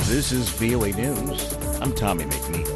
This is VOA News. I'm Tommy McNeil.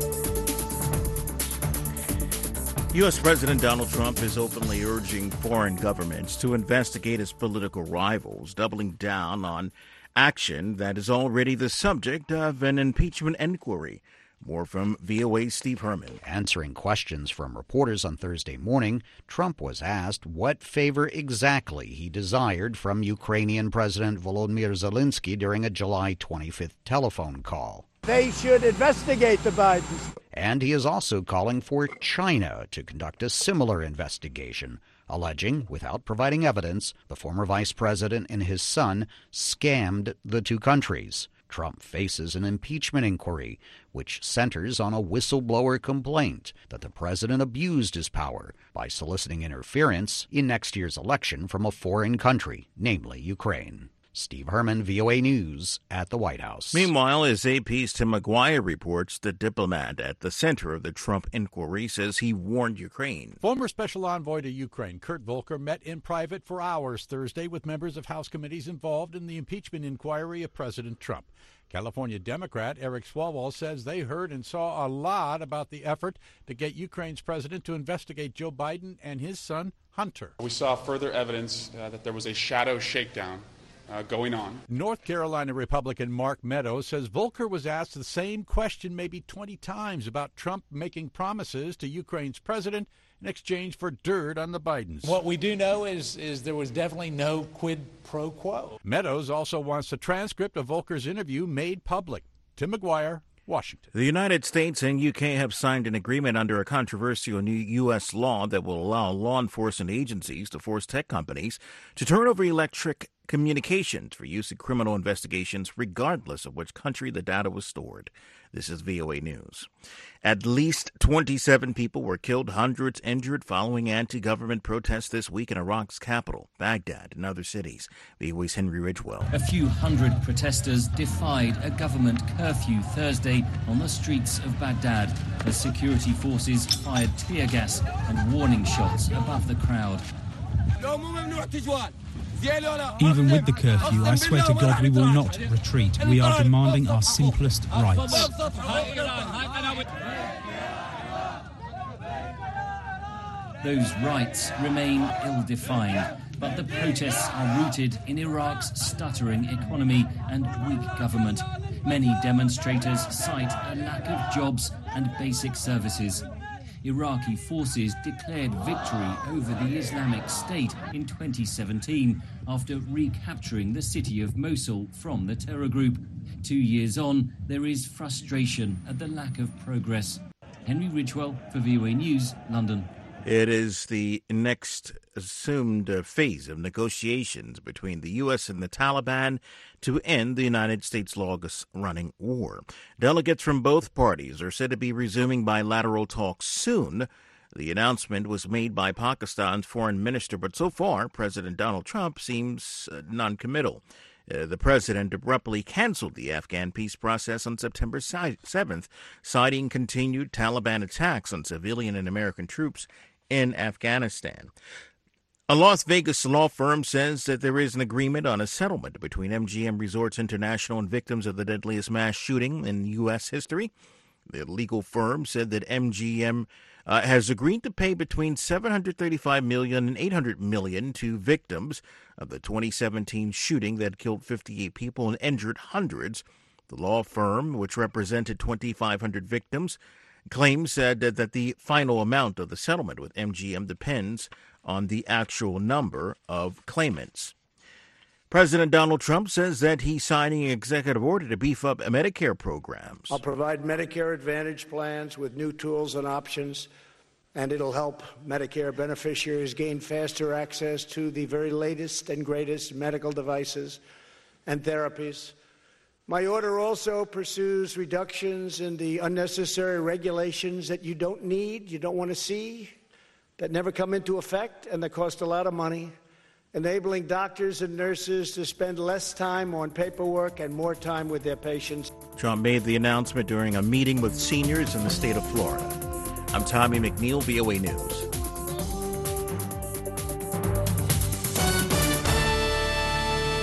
U.S. President Donald Trump is openly urging foreign governments to investigate his political rivals, doubling down on action that is already the subject of an impeachment inquiry. More from VOA's Steve Herman. Answering questions from reporters on Thursday morning, Trump was asked what favor exactly he desired from Ukrainian President Volodymyr Zelensky during a July 25th telephone call. They should investigate the Bidens. And he is also calling for China to conduct a similar investigation, alleging, without providing evidence, the former vice president and his son scammed the two countries. Trump faces an impeachment inquiry, which centers on a whistleblower complaint that the president abused his power by soliciting interference in next year's election from a foreign country, namely Ukraine. Steve Herman, VOA News, at the White House. Meanwhile, as AP's Tim McGuire reports, the diplomat at the center of the Trump inquiry says he warned Ukraine. Former Special Envoy to Ukraine, Kurt Volker, met in private for hours Thursday with members of House committees involved in the impeachment inquiry of President Trump. California Democrat Eric Swalwell says they heard and saw a lot about the effort to get Ukraine's president to investigate Joe Biden and his son, Hunter. We saw further evidence that there was a shadow shakedown going on. North Carolina Republican Mark Meadows says Volker was asked the same question maybe 20 times about Trump making promises to Ukraine's president in exchange for dirt on the Bidens. What we do know is there was definitely no quid pro quo. Meadows also wants a transcript of Volker's interview made public. Tim McGuire, Washington. The United States and UK have signed an agreement under a controversial new U.S. law that will allow law enforcement agencies to force tech companies to turn over electronic communications for use in criminal investigations, regardless of which country the data was stored. This is VOA News. At least 27 people were killed, hundreds injured following anti-government protests this week in Iraq's capital, Baghdad, and other cities. VOA's Henry Ridgewell. A few hundred protesters defied a government curfew Thursday on the streets of Baghdad as security forces fired tear gas and warning shots above the crowd. Even with the curfew, I swear to God we will not retreat. We are demanding our simplest rights. Those rights remain ill-defined, but the protests are rooted in Iraq's stuttering economy and weak government. Many demonstrators cite a lack of jobs and basic services. Iraqi forces declared victory over the Islamic State in 2017 after recapturing the city of Mosul from the terror group. 2 years on, there is frustration at the lack of progress. Henry Ridgewell for VOA News, London. It is the next assumed phase of negotiations between the U.S. and the Taliban to end the United States' longest-running war. Delegates from both parties are said to be resuming bilateral talks soon. The announcement was made by Pakistan's foreign minister, but so far, President Donald Trump seems noncommittal. The president abruptly canceled the Afghan peace process on September 7th, citing continued Taliban attacks on civilian and American troops in Afghanistan. A Las Vegas law firm says that there is an agreement on a settlement between MGM Resorts International and victims of the deadliest mass shooting in U.S. history. The legal firm said that MGM has agreed to pay between $735 million and $800 million to victims of the 2017 shooting that killed 58 people and injured hundreds. The law firm, which represented 2,500 victims, claims that the final amount of the settlement with MGM depends on the actual number of claimants. President Donald Trump says that he's signing an executive order to beef up Medicare programs. I'll provide Medicare Advantage plans with new tools and options, and it'll help Medicare beneficiaries gain faster access to the very latest and greatest medical devices and therapies. My order also pursues reductions in the unnecessary regulations that you don't need, you don't want to see, that never come into effect and that cost a lot of money, enabling doctors and nurses to spend less time on paperwork and more time with their patients. Trump made the announcement during a meeting with seniors in the state of Florida. I'm Tommy McNeil, VOA News.